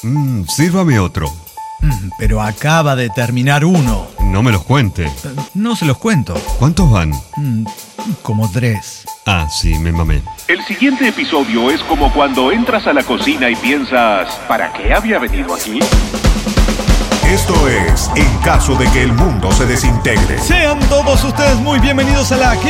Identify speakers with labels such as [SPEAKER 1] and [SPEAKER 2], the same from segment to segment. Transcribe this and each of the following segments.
[SPEAKER 1] Sírvame otro.
[SPEAKER 2] Pero acaba de terminar uno.
[SPEAKER 1] No me los cuente.
[SPEAKER 2] No se los cuento.
[SPEAKER 1] ¿Cuántos van?
[SPEAKER 2] Como 3.
[SPEAKER 1] Ah, sí, me mamé.
[SPEAKER 3] El siguiente episodio es como cuando entras a la cocina y piensas, ¿para qué había venido aquí?
[SPEAKER 4] Esto es En Caso de que el Mundo se Desintegre.
[SPEAKER 2] Sean todos ustedes muy bienvenidos a la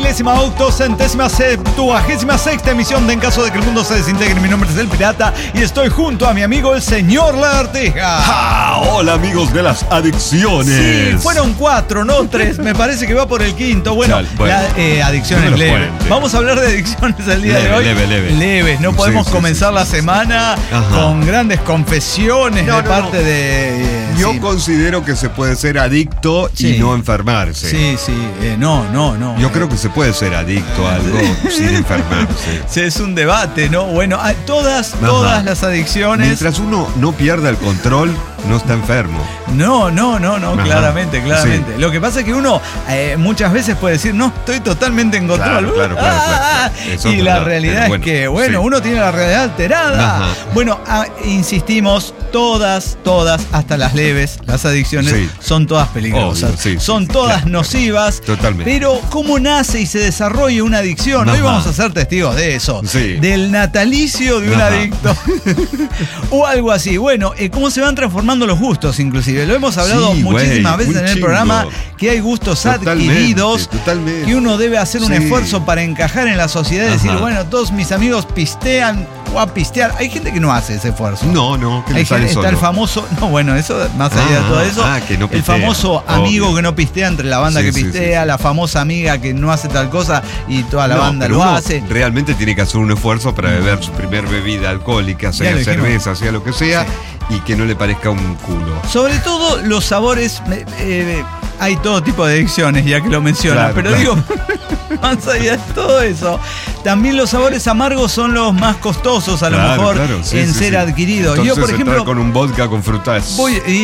[SPEAKER 2] 50.876ª emisión de En Caso de que el Mundo se Desintegre. Mi nombre es El Pirata y estoy junto a mi amigo el señor Lagartija.
[SPEAKER 1] ¡Ah! Hola, amigos de las adicciones.
[SPEAKER 2] Sí, fueron 4, no 3. Me parece que va por el quinto. Bueno, adicciones
[SPEAKER 1] no
[SPEAKER 2] leves. Vamos a hablar de adicciones el día de hoy. Leves. No podemos comenzar la semana con grandes confesiones de parte de...
[SPEAKER 1] Yo considero que se puede ser adicto y no enfermarse.
[SPEAKER 2] Sí, no.
[SPEAKER 1] Yo creo que se puede ser adicto a algo sin enfermarse.
[SPEAKER 2] Sí, es un debate, ¿no? Bueno, todas las adicciones...
[SPEAKER 1] Mientras uno no pierda el control, no está enfermo.
[SPEAKER 2] No, claramente. Sí. Lo que pasa es que uno muchas veces puede decir, no, estoy totalmente en control.
[SPEAKER 1] Claro.
[SPEAKER 2] Y la realidad es que, uno tiene la realidad alterada. Bueno, insistimos, todas, hasta las leves, las adicciones, son todas peligrosas. Son todas nocivas.
[SPEAKER 1] Totalmente.
[SPEAKER 2] Pero, ¿cómo nace y se desarrolla una adicción? Hoy vamos a ser testigos de eso. Del natalicio de un adicto. O algo así. Bueno, ¿cómo se van transformando los gustos, inclusive? Lo hemos hablado muchísimas veces en el programa, que hay gustos adquiridos, que uno debe hacer un esfuerzo para encajar en la sociedad y decir, todos mis amigos pistean o a pistear. Hay gente que no hace ese esfuerzo.
[SPEAKER 1] No, que le sale solo.
[SPEAKER 2] Está el famoso, eso, más allá de todo eso,
[SPEAKER 1] que no pistea,
[SPEAKER 2] el famoso amigo que no pistea entre la banda que pistea, la famosa amiga que no hace tal cosa y toda la banda lo hace.
[SPEAKER 1] Realmente tiene que hacer un esfuerzo para beber su primer bebida alcohólica, sea cerveza, sea lo que sea, y que no le parezca un culo.
[SPEAKER 2] Sobre todo los sabores, hay todo tipo de adicciones, ya que lo mencionas, digo, más allá de todo eso, también los sabores amargos son los más costosos a lo mejor en ser adquiridos.
[SPEAKER 1] Entonces,
[SPEAKER 2] yo, por ejemplo,
[SPEAKER 1] con un vodka con frutas.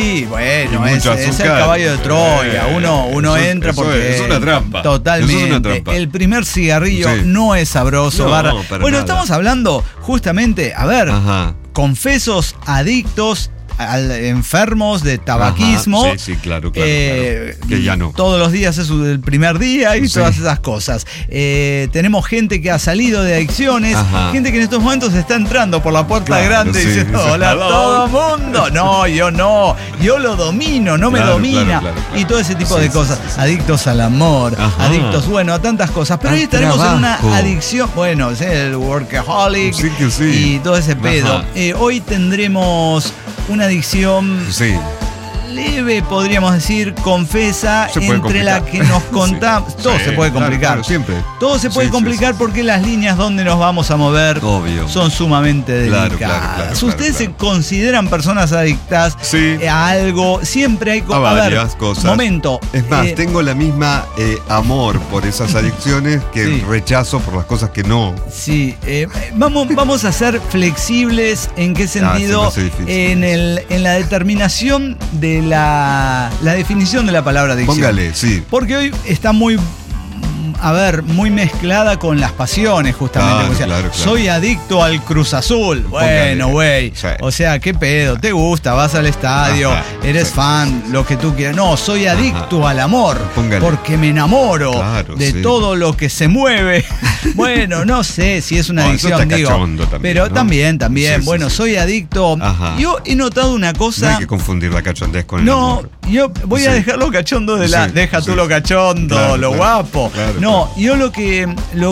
[SPEAKER 2] Es el caballo de Troya. Uno entra porque
[SPEAKER 1] es una trampa.
[SPEAKER 2] Totalmente.
[SPEAKER 1] Eso es una trampa.
[SPEAKER 2] El primer cigarrillo no es sabroso. Estamos hablando justamente, confesos adictos, enfermos de tabaquismo.
[SPEAKER 1] Claro. Que ya no.
[SPEAKER 2] Todos los días es el primer día y todas esas cosas. Tenemos gente que ha salido de adicciones, gente que en estos momentos está entrando por la puerta grande diciendo, hola a todo mundo. No, yo lo domino, no me domina. Y todo ese tipo de cosas. Adictos al amor, adictos, a tantas cosas. Pero hoy estaremos en una adicción, el workaholic y todo ese pedo. Hoy tendremos una adicción leve, podríamos decir, confesa, entre la que nos contamos. Todo se puede complicar.
[SPEAKER 1] Siempre.
[SPEAKER 2] Todo se puede complicar porque las líneas donde nos vamos a mover son sumamente delicadas. ¿Ustedes se consideran personas adictas a algo? Siempre hay
[SPEAKER 1] varias cosas.
[SPEAKER 2] Momento.
[SPEAKER 1] Es más, tengo la misma amor por esas adicciones que el rechazo por las cosas que no.
[SPEAKER 2] Vamos a ser flexibles. ¿En qué sentido? En la determinación de la definición de la palabra adicción.
[SPEAKER 1] Póngale,
[SPEAKER 2] Porque hoy está muy mezclada con las pasiones, justamente.
[SPEAKER 1] Claro.
[SPEAKER 2] Soy adicto al Cruz Azul. O sea, ¿qué pedo? ¿Te gusta? Vas al estadio, eres fan, lo que tú quieras. No, soy adicto al amor. Porque me enamoro de todo lo que se mueve. No sé si es una adicción, digo.
[SPEAKER 1] También,
[SPEAKER 2] pero
[SPEAKER 1] ¿no?
[SPEAKER 2] también. Soy adicto. Yo he notado una cosa.
[SPEAKER 1] No hay que confundir la cachondez con el amor.
[SPEAKER 2] Yo voy a dejarlo cachondo deja tú lo cachondo, lo guapo. Yo lo que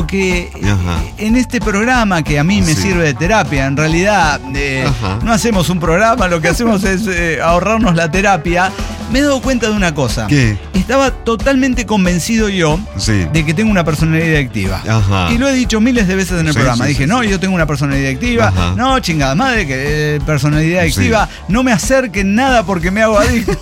[SPEAKER 2] en este programa que a mí me sirve de terapia, en realidad no hacemos un programa, lo que hacemos es ahorrarnos la terapia. Me he dado cuenta de una cosa.
[SPEAKER 1] ¿Qué?
[SPEAKER 2] Estaba totalmente convencido yo de que tengo una personalidad adictiva. Y lo he dicho miles de veces en el programa. Dije, yo tengo una personalidad adictiva. No, chingada madre, que personalidad adictiva. No me acerquen nada porque me hago adicto.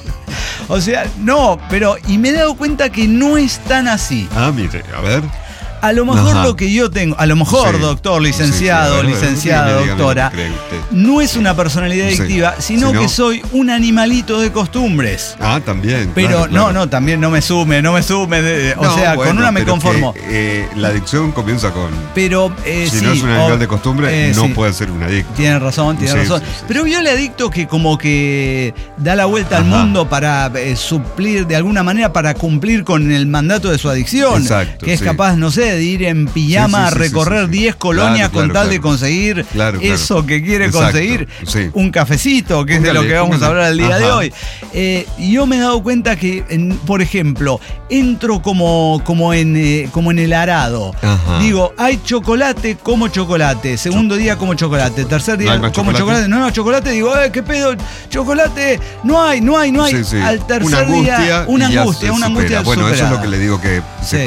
[SPEAKER 2] O sea, y me he dado cuenta que no es tan así.
[SPEAKER 1] Mire, a ver.
[SPEAKER 2] A lo mejor lo que yo tengo, a lo mejor, doctor, licenciado, licenciada, doctora, no es una personalidad adictiva, sino que soy un animalito de costumbres.
[SPEAKER 1] Ah, también.
[SPEAKER 2] Pero no, también no me sume. O sea, bueno, con una me conformo.
[SPEAKER 1] La adicción comienza con.
[SPEAKER 2] Pero
[SPEAKER 1] si no es un animal de costumbre, no puede ser un adicto.
[SPEAKER 2] Tiene razón. Pero vio el adicto que como que da la vuelta al mundo para suplir de alguna manera, para cumplir con el mandato de su adicción.
[SPEAKER 1] Exacto.
[SPEAKER 2] Que es capaz, no sé, de ir en pijama a recorrer 10 colonias con tal de conseguir eso que quiere conseguir. Un cafecito, que es de lo que vamos a hablar el día de hoy. Yo me he dado cuenta que, por ejemplo, entro como en el arado. Digo, hay chocolate, como chocolate. Segundo día como chocolate. Tercer día como chocolate. No hay más chocolate. Digo, ¿qué pedo? Chocolate, no hay. Al tercer día, una angustia
[SPEAKER 1] Bueno,
[SPEAKER 2] superada.
[SPEAKER 1] eso es lo que le digo que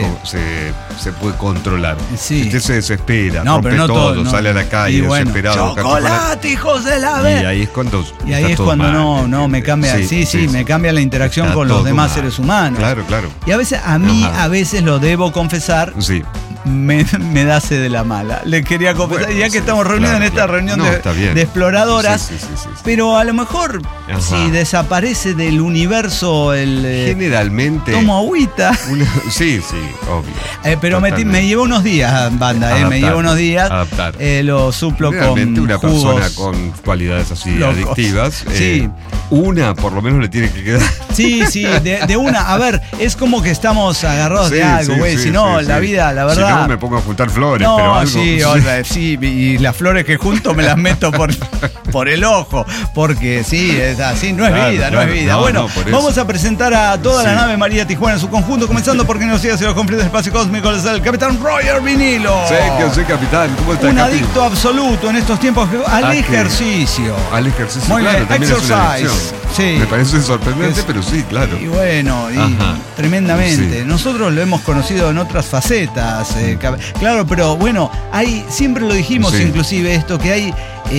[SPEAKER 1] se puede controlar. Usted se desespera,
[SPEAKER 2] no,
[SPEAKER 1] rompe todo, sale a la calle desesperado.
[SPEAKER 2] ¡Chocolate, hijos de la vez!
[SPEAKER 1] Y ahí es cuando
[SPEAKER 2] me cambia. Me cambia la interacción con los demás seres humanos.
[SPEAKER 1] Claro.
[SPEAKER 2] Y a veces, a veces lo debo confesar. Me da sed de la mala. Le quería confesar, ya que estamos reunidos en esta reunión de exploradoras, pero a lo mejor si desaparece del universo
[SPEAKER 1] generalmente
[SPEAKER 2] tomo agüita.
[SPEAKER 1] Sí, obvio.
[SPEAKER 2] Pero me llevó unos días, banda, me llevó unos días. Lo suplo con
[SPEAKER 1] una
[SPEAKER 2] jugos
[SPEAKER 1] persona con cualidades así adictivas. Una por lo menos le tiene que quedar.
[SPEAKER 2] Sí, de una. A ver, es como que estamos agarrados de algo, güey. Si no, la vida, la verdad.
[SPEAKER 1] Si no, me pongo a juntar flores, pero algo.
[SPEAKER 2] Sí, y las flores que junto me las meto por el ojo. Porque es así, no es vida. Bueno, vamos a presentar a toda la nave María Tijuana en su conjunto, comenzando porque nos sigue hacia los conflictos del espacio cósmico, el capitán Roger Vinilo.
[SPEAKER 1] Sí, capitán. ¿Cómo está?
[SPEAKER 2] Un adicto absoluto en estos tiempos al ejercicio.
[SPEAKER 1] Al ejercicio,
[SPEAKER 2] muy
[SPEAKER 1] claro,
[SPEAKER 2] bien, exercise.
[SPEAKER 1] Me parece sorprendente, pero sí, claro.
[SPEAKER 2] Y bueno, tremendamente. Nosotros lo hemos conocido en otras facetas, claro, pero bueno, siempre lo dijimos, inclusive esto, que hay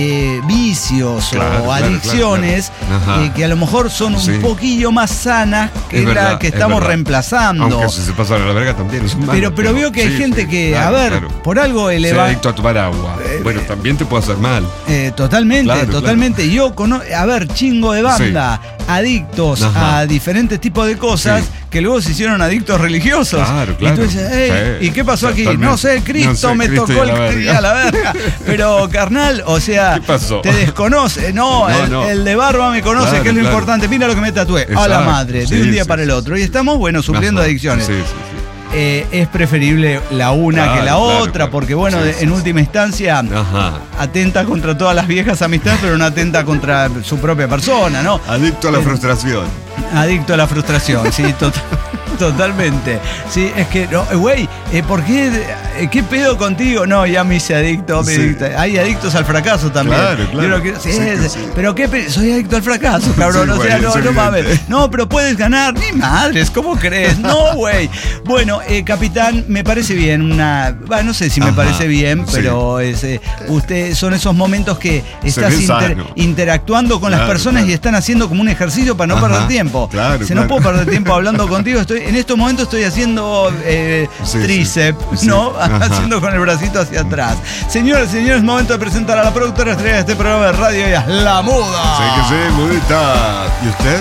[SPEAKER 2] vicios o adicciones que a lo mejor son un poquillo más sanas que la que estamos reemplazando.
[SPEAKER 1] Aunque si se pasa a la verga también es un malo,
[SPEAKER 2] pero veo que hay gente que, por algo eleva.
[SPEAKER 1] Ser adicto a tomar agua. Bueno, también te puede hacer mal.
[SPEAKER 2] Totalmente. Yo chingo de banda adictos a diferentes tipos de cosas que luego se hicieron adictos religiosos. Claro. Y tú dices, ¿y qué pasó aquí? No sé, Cristo me tocó a la verga. Pero, carnal, o sea,
[SPEAKER 1] ¿qué pasó?
[SPEAKER 2] Te desconoce. El de barba me conoce, que es lo importante. Mira lo que me tatué. A la madre, de un día para el otro. Y estamos, sufriendo adicciones. Es preferible la una que la otra, porque en última instancia atenta contra todas las viejas amistades, pero no atenta contra su propia persona, ¿no?
[SPEAKER 1] Adicto a la frustración.
[SPEAKER 2] Adicto a la frustración, sí, totalmente. Sí, es que, güey, ¿por qué? ¿Qué pedo contigo? No, ya me hice adicto. Hay adictos al fracaso también.
[SPEAKER 1] Claro.
[SPEAKER 2] Pero ¿qué? Soy adicto al fracaso, cabrón. No mames. No, pero puedes ganar. Ni madres, ¿cómo crees? No, güey. Bueno, capitán, me parece bien no sé si me parece bien, pero son esos momentos que estás interactuando con las personas y están haciendo como un ejercicio para no perder tiempo. No puedo perder tiempo hablando contigo. En estos momentos estoy haciendo tríceps, ¿no? Haciendo con el bracito hacia atrás. Señores, es momento de presentar a la productora estrella de este programa de radio, ella es La Muda.
[SPEAKER 1] Sí, mudita. ¿Y usted?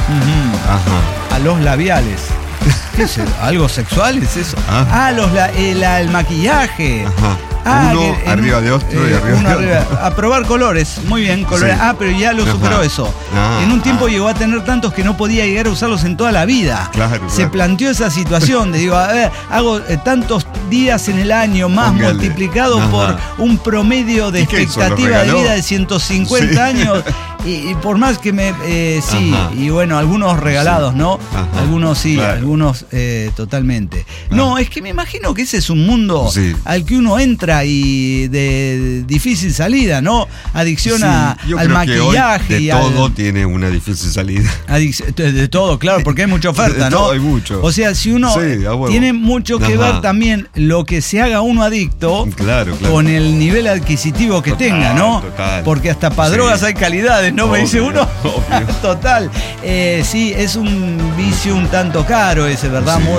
[SPEAKER 2] A los labiales. ¿Qué es eso? ¿Algo sexual es eso? El maquillaje.
[SPEAKER 1] Uno arriba de otro y arriba de otro.
[SPEAKER 2] A probar colores, muy bien, colores. Pero ya lo superó eso. En un tiempo llegó a tener tantos que no podía llegar a usarlos en toda la vida. Se planteó esa situación de, hago tantos días en el año, más multiplicado por un promedio de expectativa de vida de 150 años. Y por más que algunos regalados, ¿no? Algunos algunos totalmente. No, es que me imagino que ese es un mundo al que uno entra y de difícil salida, ¿no? Adicción al maquillaje.
[SPEAKER 1] De todo tiene una difícil salida.
[SPEAKER 2] De todo, claro, porque hay mucha oferta,
[SPEAKER 1] de
[SPEAKER 2] ¿no?
[SPEAKER 1] Todo hay mucho.
[SPEAKER 2] O sea, si uno tiene mucho que ver también lo que se haga uno adicto con el nivel adquisitivo que tenga, ¿no? Porque hasta para drogas hay calidades, ¿no? Me dice uno. Total. Es un vicio un tanto caro ese, ¿verdad, Muda?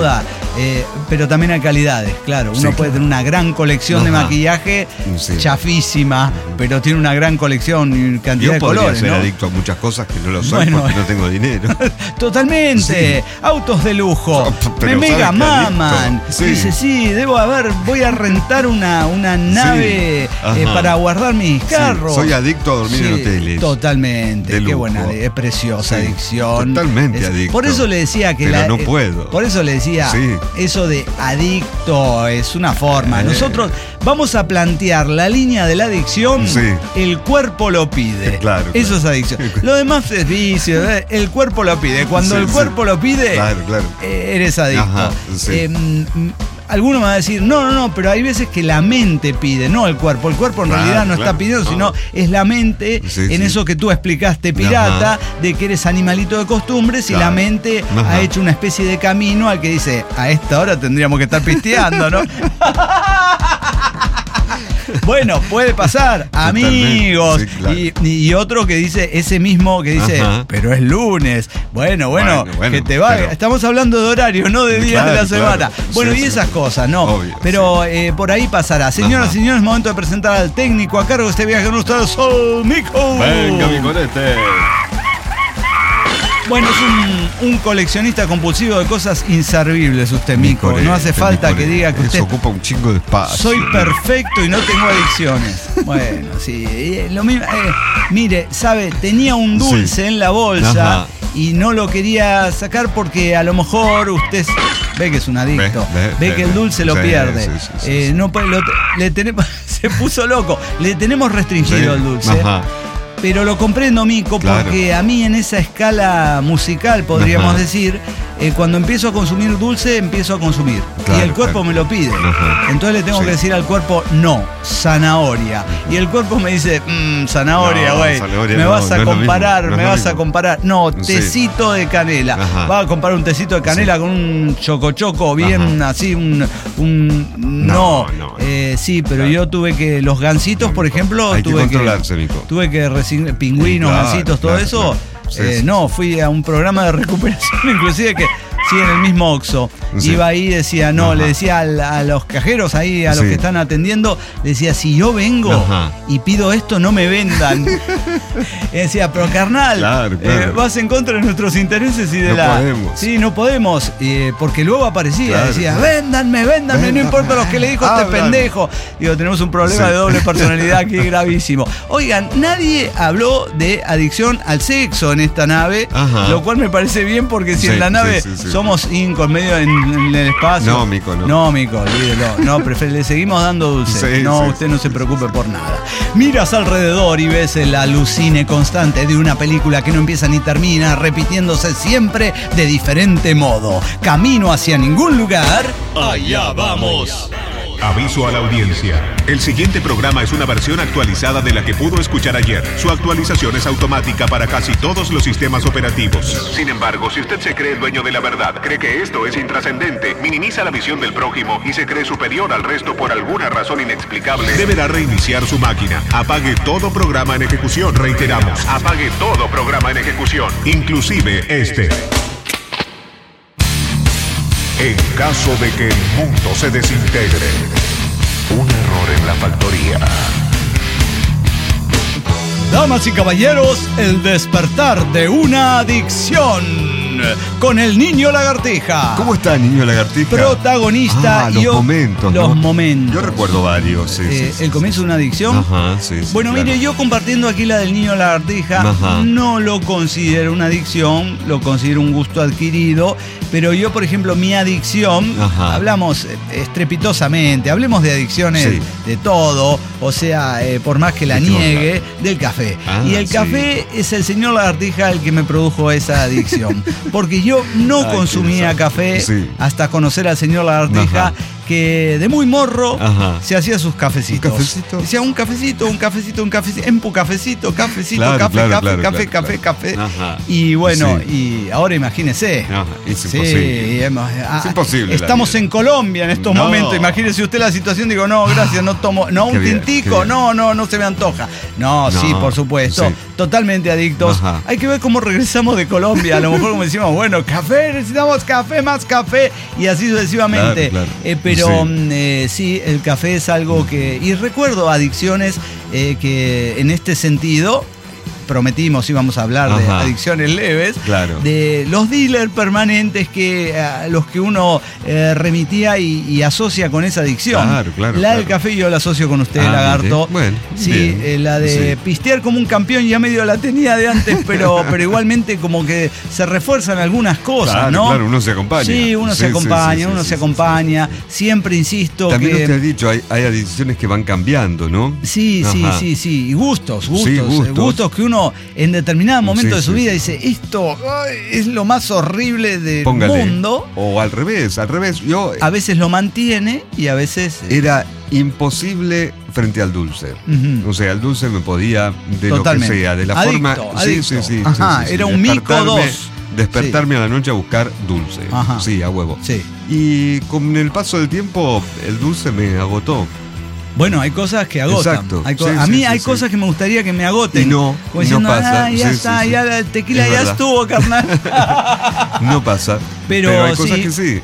[SPEAKER 2] Pero también hay calidades, claro. Uno puede tener una gran colección de maquillaje, chafísima, pero tiene una gran colección y cantidad de colores. Yo podría
[SPEAKER 1] ser adicto a muchas cosas que no lo soy porque no tengo dinero.
[SPEAKER 2] Totalmente. Autos de lujo. Me mega maman. Dice, voy a rentar una nave para guardar mis carros.
[SPEAKER 1] Soy adicto a dormir en hoteles.
[SPEAKER 2] Totalmente. Qué buena, es preciosa adicción.
[SPEAKER 1] Totalmente adicto.
[SPEAKER 2] Por eso le decía que
[SPEAKER 1] no puedo.
[SPEAKER 2] Por eso le decía, eso de adicto es una forma. Nosotros vamos a plantear la línea de la adicción. El cuerpo lo pide.
[SPEAKER 1] Claro.
[SPEAKER 2] Eso es adicción. Lo demás es vicio. El cuerpo lo pide. Cuando el cuerpo lo pide, eres adicto. Alguno me va a decir, no, pero hay veces que la mente pide, no el cuerpo. El cuerpo en realidad no está pidiendo, sino es la mente en eso que tú explicaste, pirata, de que eres animalito de costumbres y la mente ha hecho una especie de camino al que dice, a esta hora tendríamos que estar pisteando, ¿no? Bueno, puede pasar, amigos. Y otro que dice, ese mismo que dice, pero es lunes. Bueno, que te va. Pero estamos hablando de horario, no de días de la semana. Bueno, y esas cosas, ¿no? Obvio, pero por ahí pasará. Señoras y señores, es momento de presentar al técnico a cargo de este viaje con ustedes, Mico.
[SPEAKER 1] Venga, mi conete.
[SPEAKER 2] Bueno, es un coleccionista compulsivo de cosas inservibles usted, Mico. No hace falta que diga que usted...
[SPEAKER 1] ocupa un chingo de espacio.
[SPEAKER 2] Soy perfecto y no tengo adicciones. Bueno, sí. Lo mismo, mire, sabe, tenía un dulce en la bolsa y no lo quería sacar porque a lo mejor usted... Ve que es un adicto. Ve que el dulce lo pierde. No, le tenemos, se puso loco. Le tenemos restringido el dulce. Pero lo comprendo, Mico, porque a mí en esa escala musical, podríamos decir, cuando empiezo a consumir dulce, empiezo a consumir. Y el cuerpo me lo pide. Entonces le tengo que decir al cuerpo, no, zanahoria. Y el cuerpo me dice, zanahoria, güey. Me vas a comparar. No, tecito de canela. Va a comprar un tecito de canela con un chocochoco bien así, no. Sí, pero yo tuve que, los gansitos, por ejemplo,
[SPEAKER 1] hay que controlarse, Mico.
[SPEAKER 2] Tuve que pingüinos, gansitos, todo eso. No, fui a un programa de recuperación, inclusive que en el mismo Oxxo. Iba ahí y decía, le decía a los cajeros ahí, a los que están atendiendo, le decía, si yo vengo y pido esto, no me vendan. Y decía, pero carnal, vas en contra de nuestros intereses y de podemos. Sí, no podemos. Porque luego aparecía, decía, véndanme, no importa lo que le dijo este pendejo. Digo, tenemos un problema de doble personalidad aquí gravísimo. Oigan, nadie habló de adicción al sexo en esta nave, lo cual me parece bien porque si en la nave somos incos medio en el espacio.
[SPEAKER 1] No, Mico, no.
[SPEAKER 2] No, Mico, olvídelo. No, le seguimos dando dulce. Usted no se preocupe por nada. Miras alrededor y ves el alucine constante de una película que no empieza ni termina, repitiéndose siempre de diferente modo. Camino hacia ningún lugar.
[SPEAKER 3] Allá vamos.
[SPEAKER 4] Aviso a la audiencia. El siguiente programa es una versión actualizada de la que pudo escuchar ayer. Su actualización es automática para casi todos los sistemas operativos. Sin embargo, si usted se cree el dueño de la verdad, cree que esto es intrascendente, minimiza la visión del prójimo y se cree superior al resto por alguna razón inexplicable, deberá reiniciar su máquina. Apague todo programa en ejecución. Reiteramos, apague todo programa en ejecución, inclusive este. En caso de que el mundo se desintegre, un error en la factoría.
[SPEAKER 2] Damas y caballeros, el despertar de una adicción. Con el Niño Lagartija.
[SPEAKER 1] ¿Cómo está el Niño Lagartija?
[SPEAKER 2] Protagonista.
[SPEAKER 1] Los momentos.
[SPEAKER 2] Los momentos.
[SPEAKER 1] Yo recuerdo varios.
[SPEAKER 2] El comienzo de una adicción. Bueno, mire, yo compartiendo aquí la del Niño Lagartija, no lo considero una adicción, lo considero un gusto adquirido. Pero yo, por ejemplo, mi adicción, hablamos estrepitosamente, hablemos de adicciones de todo, o sea, por más que la niegue, del café. Y el café es el señor Lagartija el que me produjo esa adicción. Porque yo no consumía café hasta conocer al señor Lagartija, que de muy morro se hacía sus cafecitos.
[SPEAKER 1] ¿Un cafecito?
[SPEAKER 2] Decía un cafecito, empu cafecito,
[SPEAKER 1] Claro.
[SPEAKER 2] café. Y bueno, y ahora imagínese.
[SPEAKER 1] Es imposible.
[SPEAKER 2] Es
[SPEAKER 1] imposible.
[SPEAKER 2] Estamos en Colombia en estos momentos. Imagínese usted la situación. Digo, no, gracias, no tomo. No, un tintico, no se me antoja. No, sí, por supuesto. Sí. Totalmente adictos. Hay que ver cómo regresamos de Colombia. A lo mejor como decimos, bueno, café, necesitamos café, más café. Y así sucesivamente. Pero sí, el café es algo que... Y recuerdo adicciones que en este sentido... prometimos íbamos a hablar de adicciones leves, de los dealers permanentes a los que uno remitía y asocia con esa adicción. La del café yo la asocio con usted, Lagarto.
[SPEAKER 1] Bueno,
[SPEAKER 2] sí, la de pistear como un campeón ya medio la tenía de antes, pero igualmente como que se refuerzan algunas cosas, ¿no?
[SPEAKER 1] Claro, uno se acompaña.
[SPEAKER 2] Sí, uno se acompaña. Siempre insisto
[SPEAKER 1] también
[SPEAKER 2] que...
[SPEAKER 1] usted ha dicho, hay adicciones que van cambiando, ¿no?
[SPEAKER 2] Sí. Y gustos que uno en determinado momento de su vida dice, esto es lo más horrible del mundo.
[SPEAKER 1] O al revés. Yo
[SPEAKER 2] a veces lo mantiene y a veces...
[SPEAKER 1] Era imposible frente al dulce. O sea, el dulce me podía, de totalmente. Lo que sea, de la forma...
[SPEAKER 2] Adicto.
[SPEAKER 1] Sí.
[SPEAKER 2] Era un mico 2.
[SPEAKER 1] Despertarme a la noche a buscar dulce. Sí, a huevo.
[SPEAKER 2] Sí.
[SPEAKER 1] Y con el paso del tiempo, el dulce me agotó.
[SPEAKER 2] Bueno, hay cosas que agotan.
[SPEAKER 1] Exacto.
[SPEAKER 2] A mí hay cosas que me gustaría que me agoten.
[SPEAKER 1] Y no pasa.
[SPEAKER 2] Ya está, ya el tequila ya estuvo, carnal.
[SPEAKER 1] No pasa. Pero hay cosas que sí,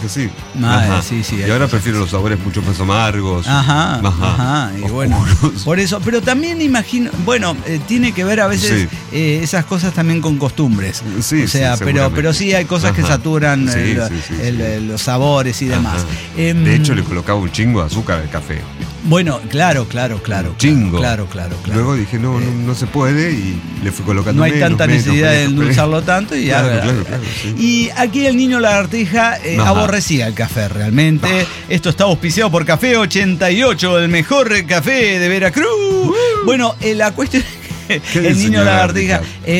[SPEAKER 2] Sí.
[SPEAKER 1] Y ahora prefiero los sabores mucho más amargos.
[SPEAKER 2] Y bueno, por eso. Pero también imagino, tiene que ver a veces esas cosas también con costumbres.
[SPEAKER 1] Sí,
[SPEAKER 2] o sea, pero sí hay cosas que saturan los sabores y demás.
[SPEAKER 1] De hecho, le colocaba un chingo de azúcar al café.
[SPEAKER 2] Bueno, claro.
[SPEAKER 1] Chingo.
[SPEAKER 2] Claro.
[SPEAKER 1] Luego dije, no se puede y le fui colocando
[SPEAKER 2] no hay tanta necesidad de endulzarlo tanto y
[SPEAKER 1] claro.
[SPEAKER 2] Y aquí el niño lagartija aborrecía el café realmente. Esto está auspiciado por Café 88, el mejor café de Veracruz. Bueno, la cuestión es que el niño lagartija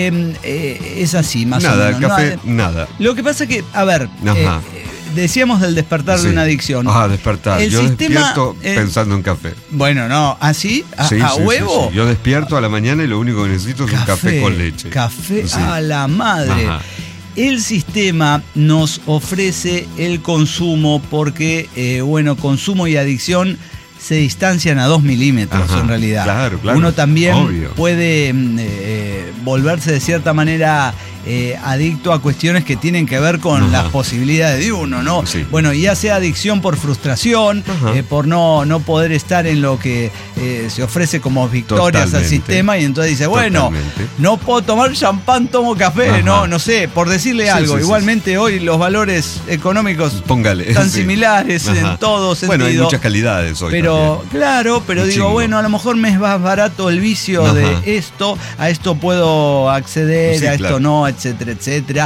[SPEAKER 2] es así, más o menos.
[SPEAKER 1] Nada, el café, nada.
[SPEAKER 2] Lo que pasa que, a ver... decíamos del despertar de una adicción.
[SPEAKER 1] Despertar. Yo despierto pensando en café.
[SPEAKER 2] Bueno, no, ¿así? ¿A huevo?
[SPEAKER 1] Sí. Yo despierto a la mañana y lo único que necesito es un café con leche.
[SPEAKER 2] Café a la madre. El sistema nos ofrece el consumo porque, consumo y adicción se distancian a 2 milímetros en realidad.
[SPEAKER 1] Claro.
[SPEAKER 2] Uno también
[SPEAKER 1] obvio.
[SPEAKER 2] puede volverse de cierta manera adicto a cuestiones que tienen que ver con las posibilidades de uno, ¿no?
[SPEAKER 1] Sí.
[SPEAKER 2] Bueno, ya sea adicción por frustración, por no poder estar en lo que se ofrece como victorias al sistema, y entonces dice, no puedo tomar champán, tomo café, no sé, por decirle algo. Igualmente hoy los valores económicos están similares en todo sentido.
[SPEAKER 1] Bueno, hay muchas calidades hoy.
[SPEAKER 2] Pero digo, a lo mejor me es más barato el vicio de esto, a esto puedo acceder, a esto no, etcétera,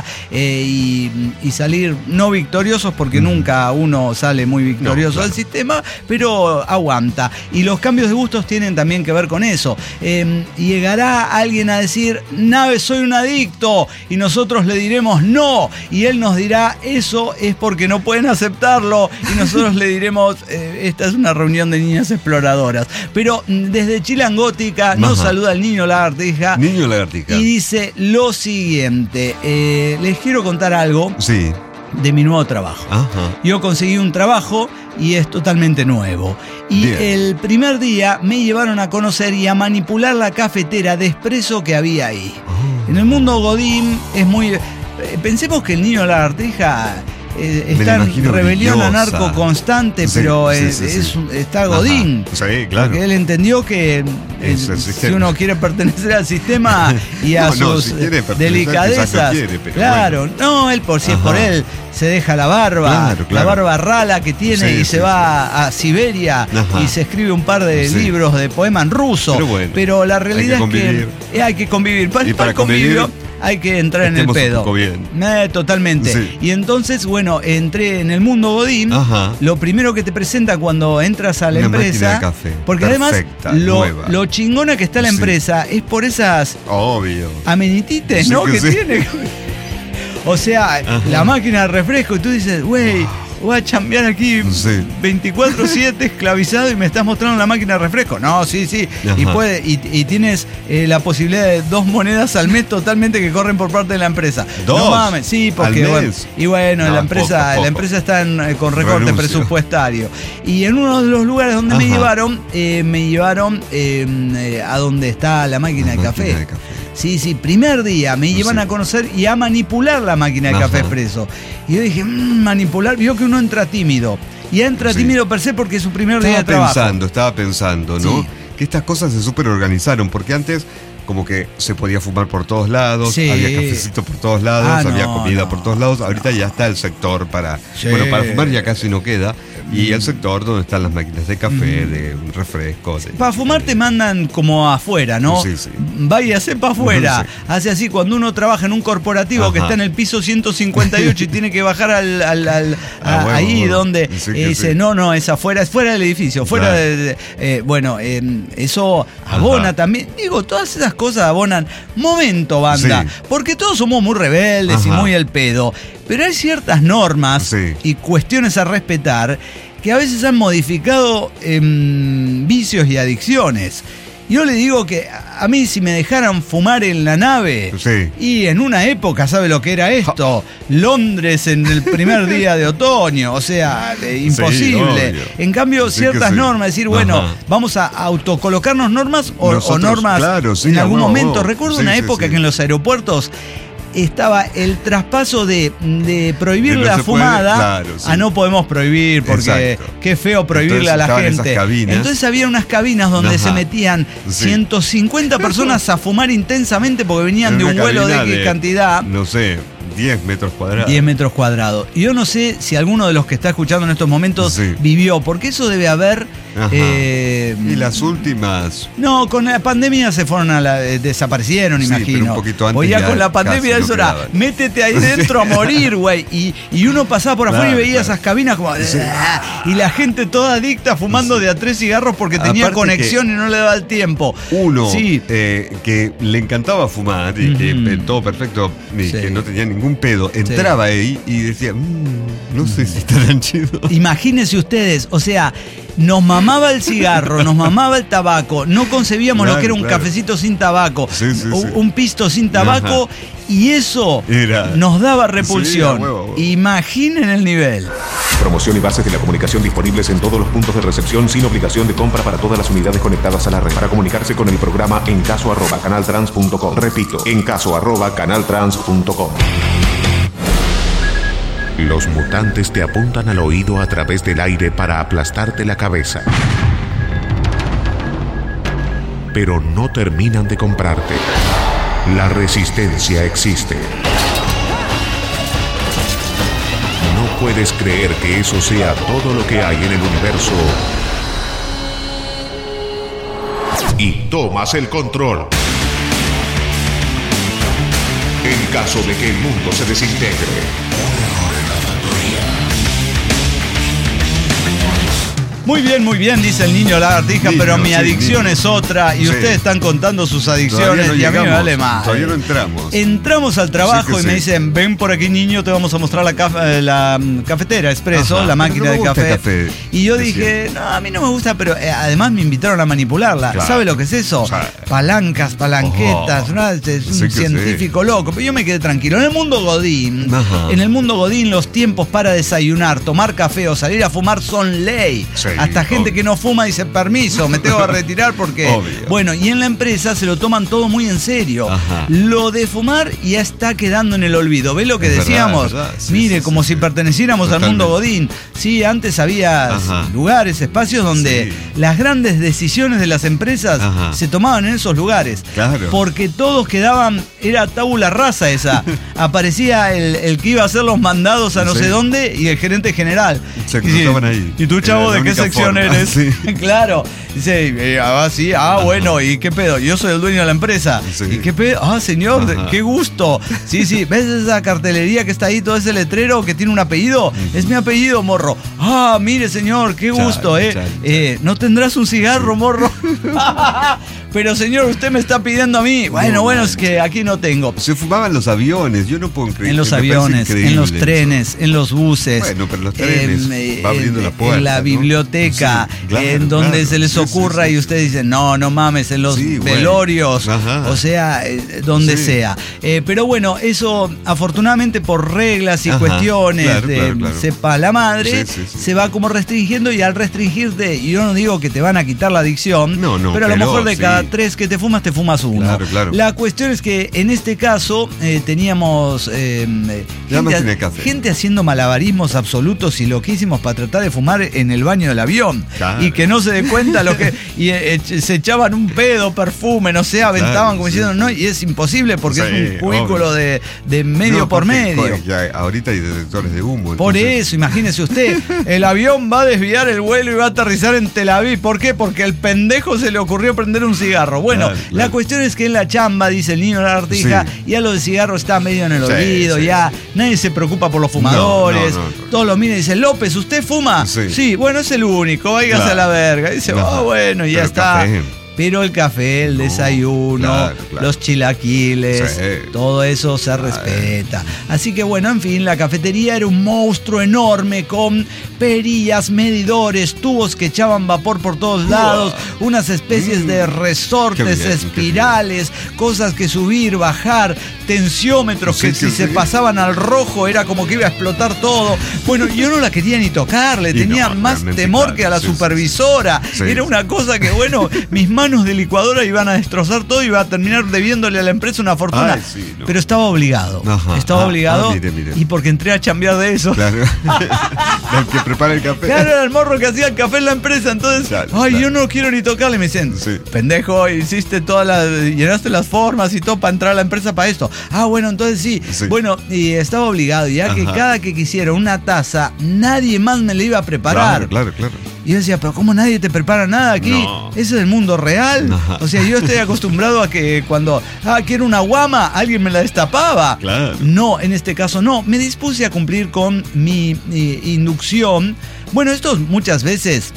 [SPEAKER 2] y salir no victoriosos, porque nunca uno sale muy victorioso del sistema, pero aguanta. Y los cambios de gustos tienen también que ver con eso. Llegará alguien a decir, Nave, soy un adicto, y nosotros le diremos no, y él nos dirá, eso es porque no pueden aceptarlo, y nosotros le diremos, esta es una reunión de niñas exploradoras. Pero desde Chilangótica nos saluda el niño lagartija. Y dice lo siguiente. Les quiero contar algo de mi nuevo trabajo. Yo conseguí un trabajo y es totalmente nuevo. Y el primer día me llevaron a conocer y a manipular la cafetera de espresso que había ahí. En el mundo Godín es muy... Pensemos que el niño lagartija... está en rebelión anarco constante, pero está Godín.
[SPEAKER 1] Claro.
[SPEAKER 2] Porque él entendió que si uno quiere pertenecer al sistema y a sus delicadezas, él si es por él, se deja la barba, la barba rala que tiene y se va a Siberia y se escribe un par de libros de poema en ruso. Pero la realidad es que hay que convivir. Para convivir hay que entrar en el pedo. Totalmente. Y entonces, entré en el mundo Godín. Lo primero que te presenta cuando entras a la empresa,
[SPEAKER 1] de café.
[SPEAKER 2] Porque
[SPEAKER 1] perfecta,
[SPEAKER 2] además lo chingona que está la empresa es por esas amenitites, ¿no? Que tiene. O sea, la máquina de refresco, y tú dices, voy a chambear aquí 24/7 esclavizado y me estás mostrando la máquina de refresco. No, sí. Y tienes la posibilidad de 2 monedas al mes totalmente que corren por parte de la empresa.
[SPEAKER 1] 2.
[SPEAKER 2] No mames, sí, porque la empresa está con recorte presupuestario. Y en uno de los lugares donde me llevaron a donde está la máquina de café. Sí, primer día me llevan a conocer y a manipular la máquina de café expreso. Y yo dije, manipular, vio que uno entra tímido. Y entra tímido per se porque es su primer día de trabajo.
[SPEAKER 1] Estaba pensando, ¿no?
[SPEAKER 2] Sí.
[SPEAKER 1] Que estas cosas se súper organizaron, porque antes como que se podía fumar por todos lados, había cafecito por todos lados, había comida por todos lados. Ahorita ya está el sector para fumar ya casi no queda. Y el sector donde están las máquinas de café, de refrescos.
[SPEAKER 2] Para fumar te mandan como afuera, ¿no?
[SPEAKER 1] Sí.
[SPEAKER 2] Váyase para afuera. Hace así, cuando uno trabaja en un corporativo que está en el piso 158 y tiene que bajar ahí donde dice, no, es afuera, es fuera del edificio, fuera eso abona también. Digo, todas esas cosas abonan. Momento, banda. Porque todos somos muy rebeldes y muy al pedo. Pero hay ciertas normas y cuestiones a respetar que a veces han modificado vicios y adicciones. Yo le digo que a mí si me dejaran fumar en la nave y en una época, ¿sabe lo que era esto? Londres en el primer día de otoño, o sea, imposible. En cambio, ciertas normas, decir, vamos a autocolocarnos normas o normas en algún momento. Recuerdo una época que en los aeropuertos estaba el traspaso de prohibir la fumada a no podemos prohibir porque qué feo prohibirle a la gente. Entonces había unas cabinas donde se metían 150 personas a fumar intensamente porque venían de un vuelo de qué cantidad.
[SPEAKER 1] No sé. 10 metros cuadrados.
[SPEAKER 2] 10 metros cuadrados. Y yo no sé si alguno de los que está escuchando en estos momentos vivió, porque eso debe haber...
[SPEAKER 1] y las últimas...
[SPEAKER 2] No, con la pandemia se fueron desaparecieron, imagino.
[SPEAKER 1] Pero un poquito antes.
[SPEAKER 2] O ya con la pandemia eso era, métete ahí dentro a morir, güey. Y uno pasaba por afuera y veía esas cabinas como... Y la gente toda adicta fumando de a 3 cigarros porque tenía conexión y no le daba el tiempo.
[SPEAKER 1] Uno que le encantaba fumar y que todo perfecto y que no tenía ningún pedo, entraba ahí y decía, no sé si está tan chido.
[SPEAKER 2] Imagínense ustedes, o sea, nos mamaba el cigarro, nos mamaba el tabaco, no concebíamos lo que era un cafecito sin tabaco, un pisto sin tabaco, y eso nos daba repulsión. Imaginen el nivel.
[SPEAKER 4] Promoción y bases de la comunicación disponibles en todos los puntos de recepción sin obligación de compra para todas las unidades conectadas a la red. Para comunicarse con el programa encaso@canaltrans.com. Repito, encaso@canaltrans.com. Los mutantes te apuntan al oído a través del aire para aplastarte la cabeza. Pero no terminan de comprarte. La resistencia existe. No puedes creer que eso sea todo lo que hay en el universo. Y tomas el control. En caso de que el mundo se desintegre.
[SPEAKER 2] Muy bien, dice el niño lagartija, pero mi adicción es otra y ustedes están contando sus adicciones y a mí me vale más.
[SPEAKER 1] Todavía no entramos.
[SPEAKER 2] Entramos al trabajo y me dicen, ven por aquí niño, te vamos a mostrar la cafetera expreso, la máquina de café. Y yo dije, no, a mí no me gusta, pero además me invitaron a manipularla. ¿Sabe lo que es eso? Palancas, palanquetas, ¿no? Es un científico loco. Pero yo me quedé tranquilo. En el mundo Godín, los tiempos para desayunar, tomar café o salir a fumar son ley. Hasta gente que no fuma dice, permiso, me tengo que retirar porque... Bueno, y en la empresa se lo toman todo muy en serio. Lo de fumar ya está quedando en el olvido. ¿Ves lo que decíamos? Mire, como si perteneciéramos al mundo Godín. Sí, antes había lugares, espacios donde las grandes decisiones de las empresas se tomaban en esos lugares. Porque todos quedaban, era tabula rasa esa. Aparecía el que iba a hacer los mandados a no sé dónde y el gerente general.
[SPEAKER 1] Se cruzaban ahí.
[SPEAKER 2] ¿Y tú, chavo, de qué sección eres? Claro. Dice, bueno, ¿y qué pedo? Yo soy el dueño de la empresa. ¿Y qué pedo? Señor, qué gusto. Sí, ¿ves esa cartelería que está ahí, todo ese letrero que tiene un apellido? Es mi apellido, morro. Mire, señor, qué gusto, ¿No tendrás un cigarro, morro? pero señor, usted me está pidiendo a mí. Bueno, es que aquí no tengo.
[SPEAKER 1] Se fumaban los aviones, yo no puedo creer.
[SPEAKER 2] En los aviones, en los trenes, en los buses.
[SPEAKER 1] Bueno, pero los trenes va abriendo la puerta.
[SPEAKER 2] En la biblioteca,
[SPEAKER 1] sí, claro,
[SPEAKER 2] en donde se les ocurra y ustedes dicen, no mames, en los velorios, o sea, donde sea. Pero bueno, eso afortunadamente por reglas y cuestiones sepa la madre, se va como restringiendo, y al restringirte, y yo no digo que te van a quitar la adicción, pero a lo mejor de cada 3 que te fumas uno. Claro. La cuestión es que en este caso teníamos gente haciendo malabarismos absolutos y loquísimos para tratar de fumar en el baño del avión, y que no se dé cuenta lo que se echaban un pedo, perfume, no sé, aventaban como diciendo no, y es imposible porque es un cubículo de medio por medio.
[SPEAKER 1] Ya, ahorita hay detectores de humo. Entonces...
[SPEAKER 2] Por eso, imagínese usted, el avión va a desviar el vuelo y va a aterrizar en Tel Aviv. ¿Por qué? Porque el pendejo se le ocurrió prender un cigarro. Bueno, la cuestión es que en la chamba, dice el niño Lagartija, ya lo de cigarro está medio en el olvido, ya nadie se preocupa por los fumadores, todos lo miran y dicen, López, ¿usted fuma? Sí, bueno, es el único, váyase a la verga. Y dice, bueno, y ya está. Café. Pero el café, el desayuno, los chilaquiles, todo eso se respeta. Así que bueno, en fin, la cafetería era un monstruo enorme con perillas, medidores, tubos que echaban vapor por todos lados, unas especies de resortes, espirales, cosas que subir, bajar, tensiómetros que si se pasaban al rojo era como que iba a explotar todo. Bueno, yo no la quería ni tocar, le tenía más temor que a la supervisora. Era una cosa que, bueno, mis manos de licuadora iban a destrozar todo y iba a terminar debiéndole a la empresa una fortuna. Pero estaba obligado. Mire. Y porque entré a chambear de eso.
[SPEAKER 1] Claro. El que prepara el café.
[SPEAKER 2] Claro, era el morro que hacía el café en la empresa. Entonces, yo no quiero ni tocarle. Me dicen, pendejo, hiciste llenaste las formas y todo para entrar a la empresa para esto. Bueno, entonces sí. Bueno, y estaba obligado. Ya que cada que quisiera una taza, nadie más me la iba a preparar.
[SPEAKER 1] Claro.
[SPEAKER 2] Y yo decía, pero ¿cómo nadie te prepara nada aquí? Ese es el mundo real. O sea, yo estoy acostumbrado a que cuando quiero una guama, alguien me la destapaba. No, en este caso no. Me dispuse a cumplir con mi inducción. Bueno, esto muchas veces...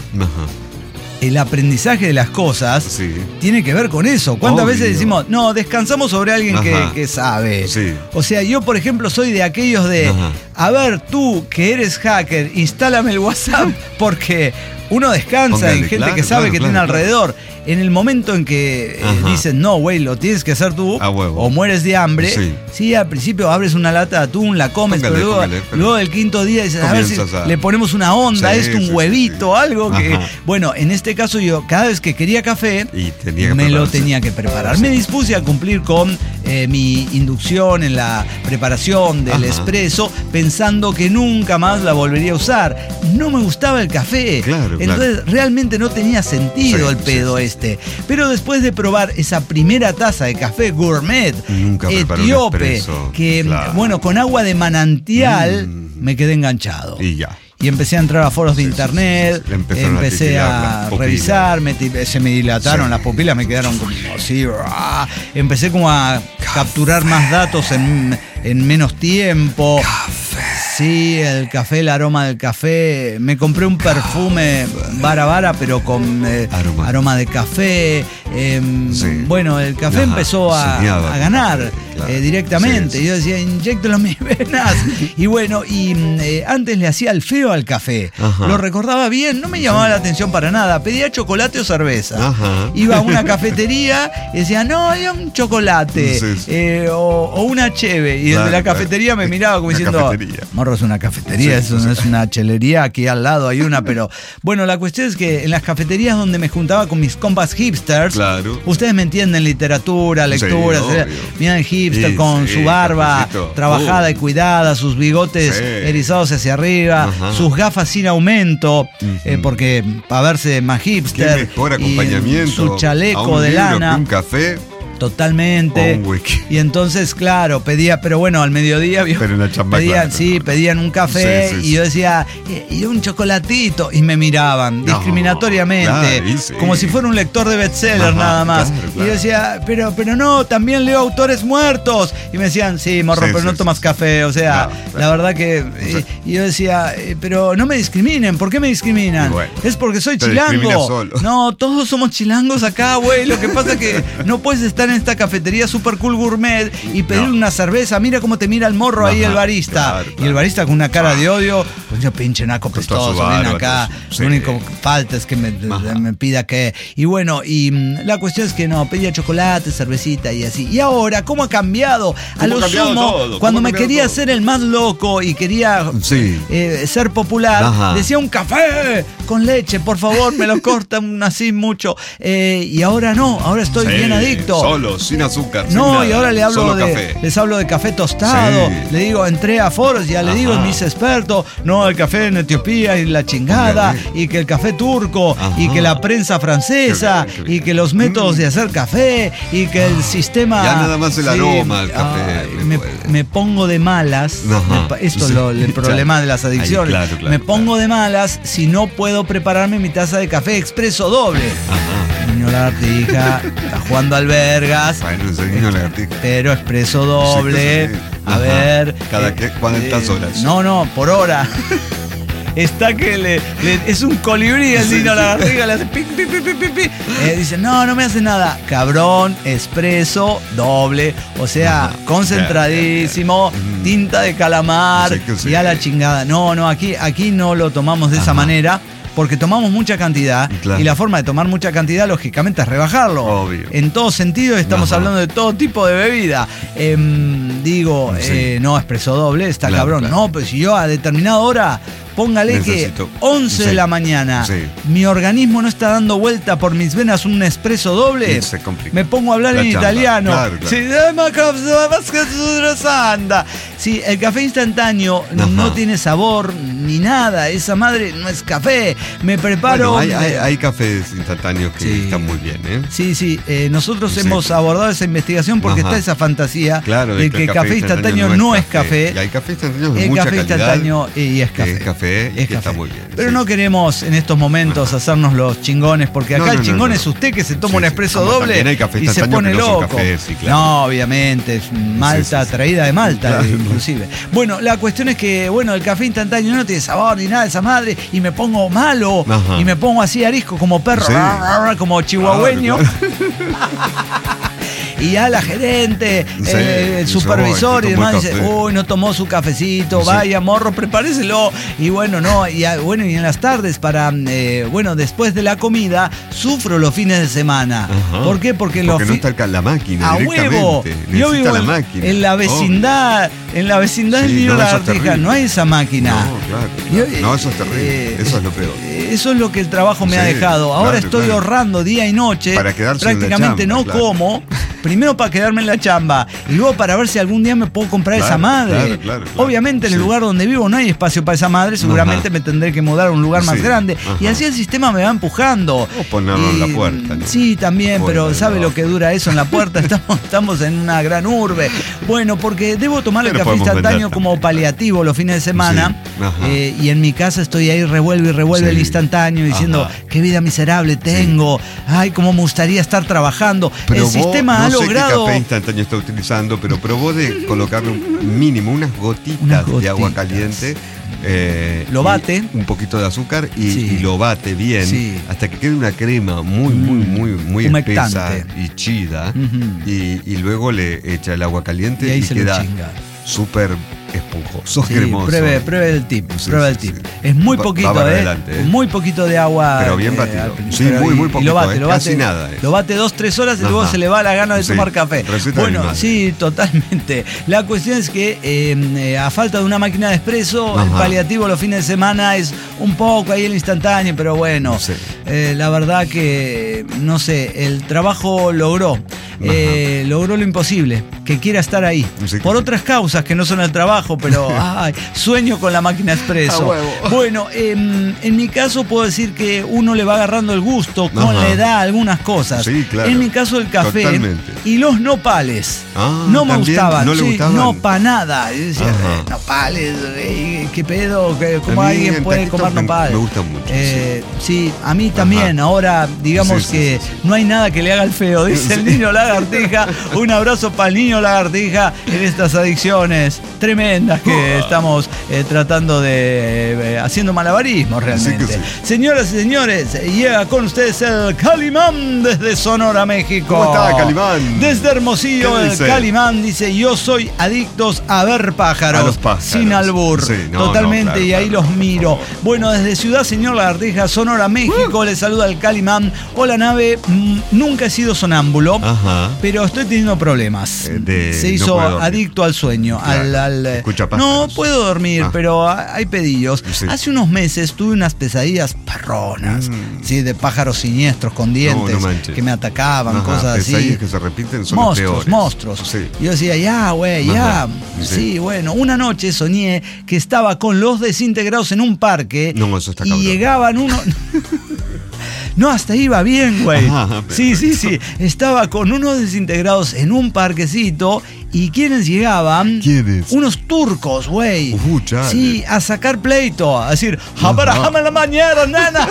[SPEAKER 2] El aprendizaje de las cosas tiene que ver con eso. ¿Cuántas veces decimos, no, descansamos sobre alguien que sabe? O sea, yo, por ejemplo, soy de aquellos de, a ver, tú que eres hacker, instálame el WhatsApp, porque uno descansa en gente que sabe que tiene alrededor. En el momento en que dicen, no, güey, lo tienes que hacer tú, o mueres de hambre, al principio abres una lata de atún, la comes, pero luego del quinto día dices, a ver si le ponemos una onda, un huevito, algo que... Bueno, en este caso yo, cada vez que quería café, me lo tenía que preparar. Me dispuse a cumplir con mi inducción en la preparación del espresso, pensando que nunca más la volvería a usar. No me gustaba el café. Entonces realmente no tenía sentido el pedo este. Pero después de probar esa primera taza de café gourmet etíope, que bueno, con agua de manantial, me quedé enganchado. Y empecé a entrar a foros de internet, empecé a revisar, se me dilataron las pupilas, me quedaron como así, empecé como a capturar más datos en menos tiempo. Sí, el café, el aroma del café. Me compré un perfume vara, pero con aroma de café. Bueno, el café empezó a ganar directamente. Yo decía, inyéctelo en mis venas. Y bueno, antes le hacía el feo al café. Lo recordaba bien, no me llamaba la atención para nada. Pedía chocolate o cerveza. Iba a una cafetería y decía, no, hay un chocolate o una cheve. Y el de la cafetería me miraba como diciendo, morro, es una cafetería, eso no es una chelería, aquí al lado hay una, pero bueno, la cuestión es que en las cafeterías donde me juntaba con mis compas hipsters, ustedes me entienden, literatura, lecturas, miran el hipster con su barba trabajada y cuidada, sus bigotes erizados hacia arriba, sus gafas sin aumento, porque para verse más hipster,
[SPEAKER 1] qué mejor acompañamiento,
[SPEAKER 2] y su chaleco de lana,
[SPEAKER 1] un café.
[SPEAKER 2] Totalmente. Y entonces, claro, pedía, pero bueno, al mediodía
[SPEAKER 1] pero en la chamba,
[SPEAKER 2] pedían un café y yo decía, y un chocolatito, y me miraban discriminatoriamente, como si fuera un lector de bestseller nada más. Claro. Y yo decía, pero no, también leo autores muertos. Y me decían, sí, morro, pero no tomas café. O sea, la verdad que... Y yo decía, pero no me discriminen. ¿Por qué me discriminan? Bueno, es porque soy chilango. No, todos somos chilangos acá, güey. Lo que pasa es que no puedes estar en esta cafetería super cool gourmet y pedir una cerveza. Mira cómo te mira el morro ahí el barista. Claro. Y el barista con una cara de odio, pues yo pinche naco pestoso, ven acá. Lo único que falta es que me pida que... Y bueno, y la cuestión es que no, pedía chocolate, cervecita y así. Y ahora, ¿cómo ha cambiado? A lo sumo, cuando me quería hacer el más loco y quería ser popular, decía un café con leche, por favor, me lo cortan así mucho. Y ahora no, ahora estoy bien adicto.
[SPEAKER 1] Solo, sin azúcar.
[SPEAKER 2] No, sin nada, y ahora les hablo de café tostado. Le digo, entré a foros, ya le digo, mis expertos, no, el café en Etiopía y la chingada, y que el café turco, y que la prensa francesa, y que los métodos de hacer café, y que el sistema...
[SPEAKER 1] Ya nada más el aroma al café.
[SPEAKER 2] Me pongo de malas. Esto es el problema de las adicciones. Me pongo de malas si no puedo prepararme mi taza de café expreso doble. Niño lagartija, está jugando albergas.
[SPEAKER 1] Bueno, es el niño lagartija.
[SPEAKER 2] Pero expreso doble. A ver.
[SPEAKER 1] ¿Cuántas horas?
[SPEAKER 2] No, por hora. Está que es un colibrí el niño lagartija, le hace pi. Dice, no me hace nada. Cabrón, expreso, doble. O sea, concentradísimo, tinta de calamar y a la chingada. No, aquí no lo tomamos de esa manera. Porque tomamos mucha cantidad y la forma de tomar mucha cantidad, lógicamente, es rebajarlo. Obvio. En todo sentido, estamos hablando de todo tipo de bebida. No, expreso doble, está cabrón. Claro. No, pero si yo a determinada hora, póngale que 11 de la mañana, mi organismo no está dando vuelta por mis venas un expreso doble, me pongo a hablar en italiano. Sí, el café instantáneo no tiene sabor ni nada. Esa madre no es café. Me preparo...
[SPEAKER 1] Bueno, hay cafés instantáneos que están muy bien, ¿eh?
[SPEAKER 2] Sí. Nosotros hemos abordado esa investigación porque está esa fantasía de que el café instantáneo no es café.
[SPEAKER 1] Y hay café instantáneo de mucha calidad. El café instantáneo
[SPEAKER 2] y es café.
[SPEAKER 1] Es café y que está muy bien.
[SPEAKER 2] Pero no queremos en estos momentos hacernos los chingones, porque acá el chingón es usted que se toma un expreso doble y se pone loco. No, obviamente, es Malta, traída de Malta, inclusive. Bueno, la cuestión es que, el café instantáneo no tiene sabor ni nada de esa madre, y me pongo malo, y me pongo así arisco como perro, como chihuahueño. Y ya la gerente, el supervisor y demás dice, no tomó su cafecito, vaya morro, prepáreselo. Y y en las tardes después de la comida, sufro los fines de semana. ¿Por qué? Porque
[SPEAKER 1] no está la máquina.
[SPEAKER 2] A huevo. Yo vivo en la vecindad, del niño lagartija, no hay esa máquina.
[SPEAKER 1] No, claro. Eso es terrible. Eso es lo peor.
[SPEAKER 2] Eso es lo que el trabajo me ha dejado. Ahora estoy ahorrando día y noche.
[SPEAKER 1] Para quedarse
[SPEAKER 2] prácticamente
[SPEAKER 1] en la chamba,
[SPEAKER 2] como. Primero para quedarme en la chamba y luego para ver si algún día me puedo comprar esa madre.
[SPEAKER 1] Claro.
[SPEAKER 2] Obviamente en el lugar donde vivo no hay espacio para esa madre, seguramente me tendré que mudar a un lugar más grande. Y así el sistema me va empujando.
[SPEAKER 1] O ponerlo en la puerta, ¿no?
[SPEAKER 2] Sí, también, pero ¿sabe lo que dura eso en la puerta? Estamos en una gran urbe. Bueno, porque debo tomar el café instantáneo como paliativo los fines de semana. Y en mi casa estoy ahí, revuelve el instantáneo diciendo, qué vida miserable tengo. Ay, cómo me gustaría estar trabajando.
[SPEAKER 1] Pero
[SPEAKER 2] el sistema ha logrado...
[SPEAKER 1] qué café instantáneo está utilizando, pero probó de colocarle mínimo unas gotitas de agua caliente.
[SPEAKER 2] Lo bate.
[SPEAKER 1] Un poquito de azúcar y lo bate bien hasta que quede una crema muy espesa y chida. Y luego le echa el agua caliente y queda súper esponjoso, cremoso.
[SPEAKER 2] Pruebe el tip. Es muy poquito, muy poquito de agua.
[SPEAKER 1] Pero bien batido. Muy poquito.
[SPEAKER 2] Y lo bate,
[SPEAKER 1] casi nada.
[SPEAKER 2] Lo bate 2-3 horas y luego se le va la gana de tomar café. Sí, totalmente. La cuestión es que a falta de una máquina de expreso, el paliativo los fines de semana es un poco ahí el instantáneo, pero la verdad que, el trabajo logró lo imposible, que quiera estar ahí. Por otras causas que no son el trabajo. trabajo, pero sueño con la máquina expreso. Bueno, en mi caso puedo decir que uno le va agarrando el gusto con la edad algunas cosas.
[SPEAKER 1] Sí, claro.
[SPEAKER 2] En mi caso el café.
[SPEAKER 1] Totalmente.
[SPEAKER 2] Y los nopales. No me gustaban.
[SPEAKER 1] ¿No le gustaban?
[SPEAKER 2] No para nada. Yo decía, nopales, ¿qué pedo? ¿Cómo alguien puede comer nopales?
[SPEAKER 1] Me gusta mucho.
[SPEAKER 2] Sí, a mí también. Ahora, digamos que no hay nada que le haga el feo, dice el niño lagartija. Un abrazo para el niño lagartija en estas adicciones tremendas que estamos tratando de haciendo malabarismo realmente. Sí. Señoras y señores, llega con ustedes el Calimán desde Sonora, México.
[SPEAKER 1] ¿Cómo está, Calimán?
[SPEAKER 2] Desde Hermosillo, el Calimán dice: yo soy adictos a ver pájaros.
[SPEAKER 1] A los pájaros.
[SPEAKER 2] Sin albur. Sí, totalmente, claro, y ahí los miro. Bueno, desde Ciudad Señor Lagartija, Sonora, México, le saluda el Calimán. Hola, nave. Nunca he sido sonámbulo, pero estoy teniendo problemas. Se hizo adicto al sueño. Claro. No puedo dormir, pero hay pedillos. Sí. Hace unos meses tuve unas pesadillas perronas, ¿sí? De pájaros siniestros con dientes que me atacaban, cosas así.
[SPEAKER 1] Pesadillas que se repiten son los peores.
[SPEAKER 2] Monstruos. Sí. Y yo decía, ya, güey, ya. Sí, bueno. Una noche soñé que estaba con los desintegrados en un parque.
[SPEAKER 1] No, eso está cabrón.
[SPEAKER 2] Y llegaban unos... No, hasta iba bien, güey. Sí. Estaba con unos desintegrados en un parquecito. ¿Y quiénes llegaban?
[SPEAKER 1] ¿Quiénes?
[SPEAKER 2] Unos turcos, güey. Sí, a sacar pleito. A decir, la mañana, nana,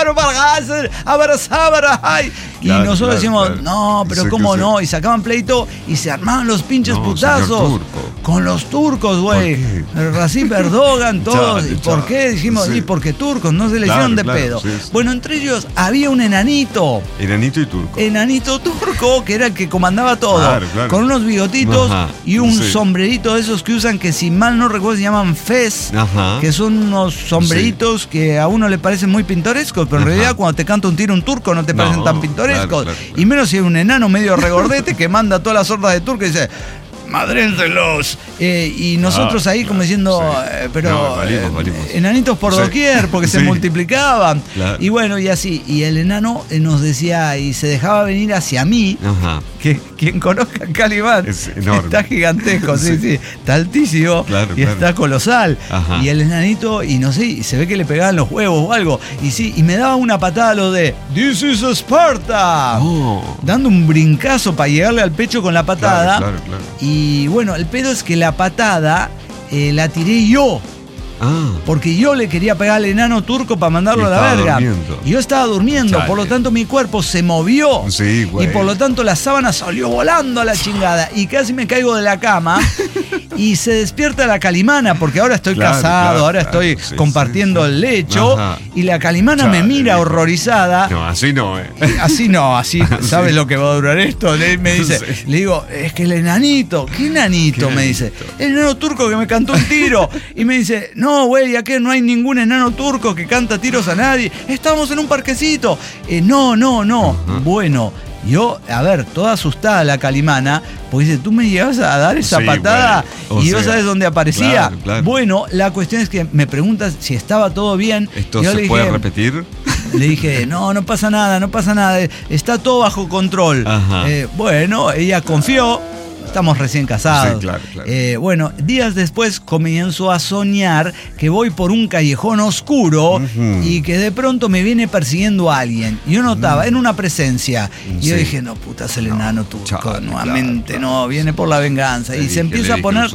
[SPEAKER 2] y nosotros decíamos, no, pero cómo no. Y sacaban pleito y se armaban los pinches putazos. Con los turcos, güey. Racib Erdogan, todos. ¿Y por qué? Dijimos, porque turcos, no se le hicieron de pedo. Sí. Bueno, entre ellos había un enanito.
[SPEAKER 1] Enanito y turco.
[SPEAKER 2] Enanito turco, que era el que comandaba todo. Claro. Con unos bigotitos y un sombrerito de esos que usan, que si mal no recuerdo se llaman fez, que son unos sombreritos que a uno le parecen muy pintorescos, pero en realidad cuando te canta un tiro un turco no te parecen tan pintorescos. Claro. Y menos si hay un enano medio regordete que manda todas las hordas de turco y dice... madrénselos. Y nosotros ahí como diciendo, pero valimos. Enanitos por doquier, porque se multiplicaban. Claro. Y bueno, y así. Y el enano nos decía, y se dejaba venir hacia mí, que quien conozca a Calimán es enorme. Está gigantesco, sí. Está altísimo y está colosal. Y el enanito, y no sé, y se ve que le pegaban los huevos o algo. Y me daba una patada a lo de This is Sparta. Dando un brincazo para llegarle al pecho con la patada. Claro. Y bueno, el pedo es que la patada la tiré yo. Porque yo le quería pegar al enano turco para mandarlo a la verga. Y yo estaba durmiendo, por lo tanto mi cuerpo se movió. Y por lo tanto la sábana salió volando a la chingada. Y casi me caigo de la cama. Y se despierta la Calimana, porque ahora estoy casado, ahora estoy compartiendo el lecho. Y la Calimana me mira horrorizada.
[SPEAKER 1] No, así no,
[SPEAKER 2] así ¿sabes lo que va a durar esto? Me dice, le digo, es que el enanito. ¿Qué enanito? Me dice, el enano turco que me cantó un tiro. Y me dice, no, güey, aquí no hay ningún enano turco que canta tiros a nadie. Estamos en un parquecito. No. Bueno, yo, a ver, toda asustada la Calimana, pues dice, tú me llegas a dar esa patada y yo sabes dónde aparecía. Claro. Bueno, la cuestión es que me preguntas si estaba todo bien.
[SPEAKER 1] ¿Esto se puede repetir?
[SPEAKER 2] Le dije, no pasa nada, está todo bajo control. Bueno, ella confió. Estamos recién casados. Sí, claro. Bueno, días después comienzo a soñar que voy por un callejón oscuro y que de pronto me viene persiguiendo a alguien. Yo notaba, en una presencia. Y yo dije, no, puta, es el enano turco. Nuevamente, no, viene por la venganza. Y se empieza a poner...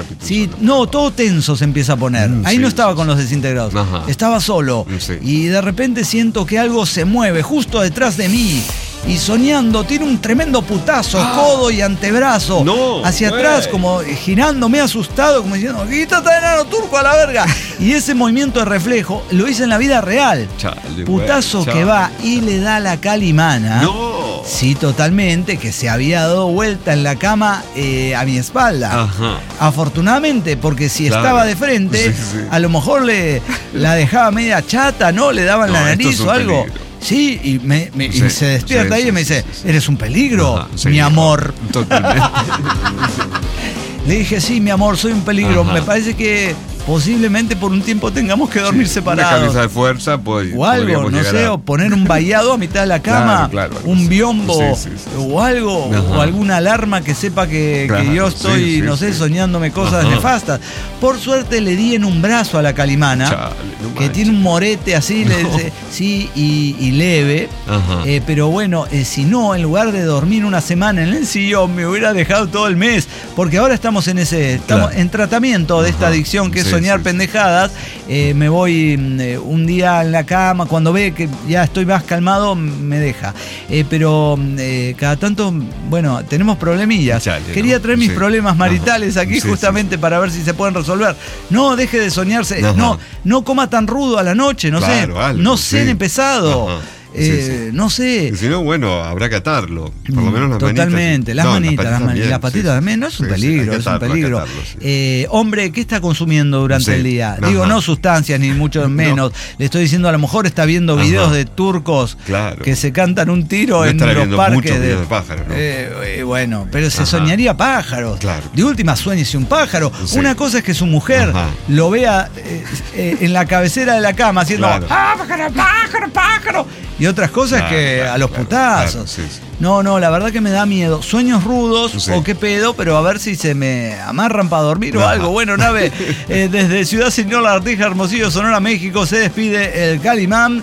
[SPEAKER 2] todo tenso se empieza a poner. Ahí no estaba con los desintegrados. Estaba solo. Y de repente siento que algo se mueve justo detrás de mí. Y soñando, tiene un tremendo putazo, codo y antebrazo, hacia atrás, como girándome asustado, como diciendo, quítate enano turco a la verga. Y ese movimiento de reflejo lo hice en la vida real. Putazo que va y le da la Calimana. Sí, totalmente, que se había dado vuelta en la cama a mi espalda. Afortunadamente, porque si estaba de frente, a lo mejor la dejaba media chata, ¿no? Le daban la nariz o algo. Peligro. Sí, y se despierta ella y me dice, eres un peligro, mi amor. Totalmente. Le dije, sí, mi amor, soy un peligro. Me parece que posiblemente por un tiempo tengamos que dormir separados.
[SPEAKER 1] Una camisa de fuerza, pues.
[SPEAKER 2] O algo, no sé, o poner un vallado a mitad de la cama, un biombo, o algo, o alguna alarma que sepa que yo estoy, soñándome cosas nefastas. Por suerte le di en un brazo a la Calimana, que tiene un morete así, y leve. Pero bueno, si no, en lugar de dormir una semana en el sillón, me hubiera dejado todo el mes, porque ahora estamos en tratamiento de esta adicción que es soñar pendejadas. Me voy un día en la cama, cuando ve que ya estoy más calmado, me deja. Pero cada tanto, bueno, tenemos problemillas. Quería traer mis problemas maritales aquí justamente para ver si se pueden resolver. No deje de soñarse, no coma tan rudo a la noche, no cene pesado. No sé.
[SPEAKER 1] Si no, bueno, habrá que atarlo. Por lo menos las
[SPEAKER 2] totalmente,
[SPEAKER 1] manitas.
[SPEAKER 2] Las patitas también. No es un peligro, es un peligro. Hombre, ¿qué está consumiendo durante el día? Digo, no sustancias, ni mucho menos. Le estoy diciendo, a lo mejor está viendo videos de turcos que se cantan un tiro en los parques
[SPEAKER 1] de pájaros,
[SPEAKER 2] bueno, pero se soñaría pájaros. De última, sueñese un pájaro. Una cosa es que su mujer lo vea en la cabecera de la cama haciendo pájaro, pájaro, pájaro. Y otras cosas que a los putazos. No, la verdad que me da miedo. Sueños rudos o qué pedo, pero a ver si se me amarran para dormir o algo. Bueno, nave, desde Ciudad Señor La Artija, Hermosillo, Sonora, México, se despide el Calimán.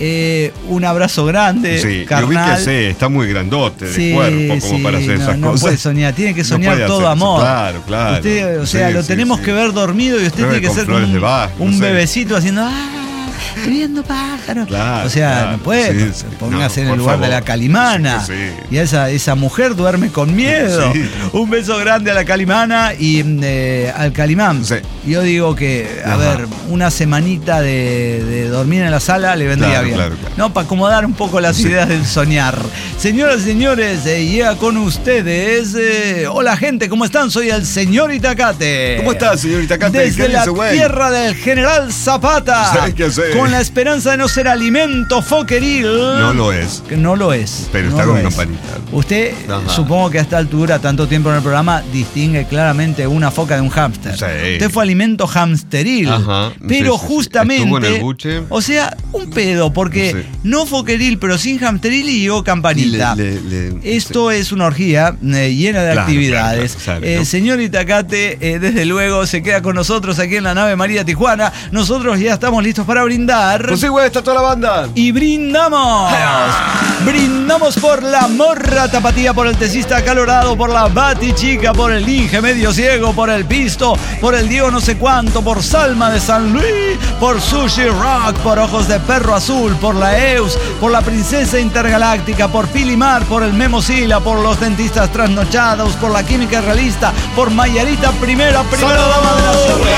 [SPEAKER 2] Un abrazo grande, carnal.
[SPEAKER 1] Ubíquese, está muy grandote de cuerpo como para hacer esas cosas.
[SPEAKER 2] No puede soñar, tiene que soñar todo amor.
[SPEAKER 1] Claro.
[SPEAKER 2] Usted, lo tenemos que ver dormido y usted tiene que ser un bebecito haciendo... Estoy viendo pájaros. No puede. Póngase en el lugar de la Calimana. Y esa mujer duerme con miedo. Un beso grande a la Calimana y al Calimán. Yo digo que, a ver, una semanita de dormir en la sala le vendría bien. No, para acomodar un poco las ideas del soñar. Señoras y señores, llega con ustedes. Hola, gente, ¿cómo están? Soy el señor Itacate.
[SPEAKER 1] ¿Cómo estás, señor Itacate?
[SPEAKER 2] Desde la tierra del General Zapata. Con la esperanza de no ser alimento foqueril.
[SPEAKER 1] No lo es.
[SPEAKER 2] No lo es.
[SPEAKER 1] Pero está con campanita.
[SPEAKER 2] Usted, supongo que a esta altura, tanto tiempo en el programa, distingue claramente una foca de un hámster. Usted fue alimento hamsteril. Pero justamente.
[SPEAKER 1] Estuvo en el buche.
[SPEAKER 2] O sea, un pedo, porque no foqueril, pero sin hamsteril y yo campanita. Esto es una orgía llena de actividades. Señor Itacate, desde luego, se queda con nosotros aquí en la nave María Tijuana. Nosotros ya estamos listos para brindar.
[SPEAKER 1] Pues sí, güey, está toda la banda.
[SPEAKER 2] Y brindamos. Brindamos por la morra tapatía, por el tecista acalorado, por la batichica, por el Inge medio ciego, por el pisto, por el Diego no sé cuánto, por Salma de San Luis, por Sushi Rock, por Ojos de Perro Azul, por la Eus, por la Princesa Intergaláctica, por Pilimar, por el Memosila, por los dentistas trasnochados, por la Química Realista, por Mayarita primera dama de la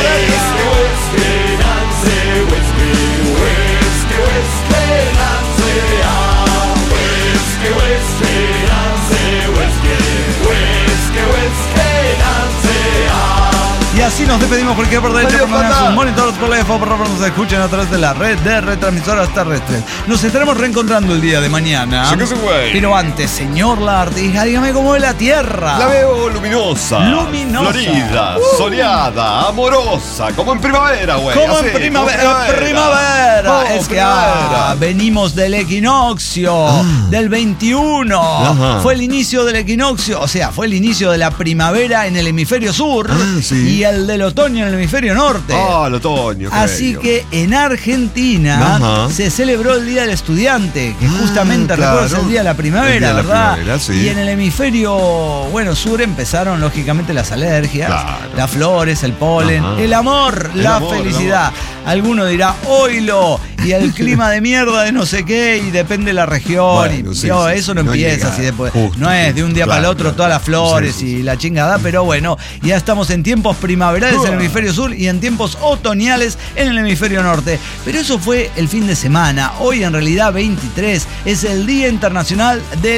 [SPEAKER 2] Y así nos despedimos cualquier por derecha, por sus monitores, por la por nos escuchen a través de la red de retransmisoras terrestres. Nos estaremos reencontrando el día de mañana. Pero antes, señor La Artija, dígame cómo es la Tierra.
[SPEAKER 1] La veo luminosa. Florida, soleada, amorosa, como en primavera, güey.
[SPEAKER 2] Como en primavera. Es que venimos del equinoccio del 21. Fue el inicio del equinoccio, o sea, fue el inicio de la primavera en el hemisferio sur. Y el del otoño en el hemisferio norte.
[SPEAKER 1] El otoño.
[SPEAKER 2] Así que en Argentina se celebró el Día del Estudiante, que justamente recuerda el Día de la Primavera, ¿verdad? Y en el hemisferio, sur empezaron lógicamente las alergias, las flores, el polen, el amor, la felicidad. Alguno dirá, oilo, y el clima de mierda de no sé qué, y depende de la región. Eso no empieza así después. No es de un día para el otro todas las flores y la chingada, pero bueno, ya estamos en tiempos primaverales en el hemisferio sur y en tiempos otoñales en el hemisferio norte. Pero eso fue el fin de semana. Hoy en realidad 23 es el Día Internacional de las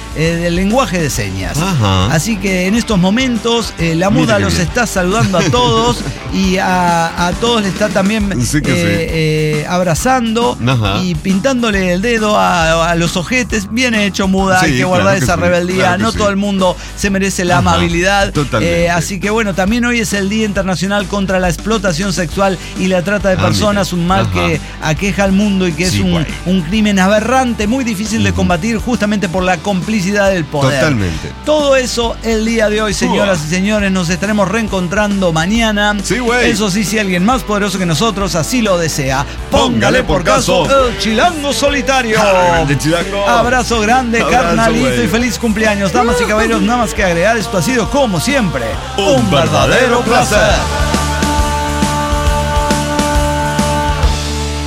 [SPEAKER 2] del lenguaje de señas.
[SPEAKER 1] Ajá.
[SPEAKER 2] Así que en estos momentos la muda los está saludando a todos y a todos le está también abrazando. Ajá. Y pintándole el dedo a los ojetes. Bien hecho, muda, hay que guardar esa rebeldía. Claro no todo el mundo se merece la amabilidad. Así que bueno, también hoy es el Día Internacional contra la Explotación Sexual y la Trata de Personas, un mal que aqueja al mundo y que es un crimen aberrante, muy difícil de combatir justamente por la complicidad del poder.
[SPEAKER 1] Totalmente.
[SPEAKER 2] Todo eso el día de hoy, señoras y señores, nos estaremos reencontrando mañana.
[SPEAKER 1] Sí, güey.
[SPEAKER 2] Eso sí, si alguien más poderoso que nosotros así lo desea, póngale por caso el Chilango Solitario. Abrazo grande, carnalito, y feliz cumpleaños, damas y caballeros. Nada más que agregar, esto ha sido como siempre un verdadero placer.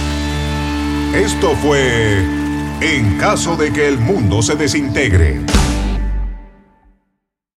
[SPEAKER 4] Esto fue En caso de que el mundo se desintegre.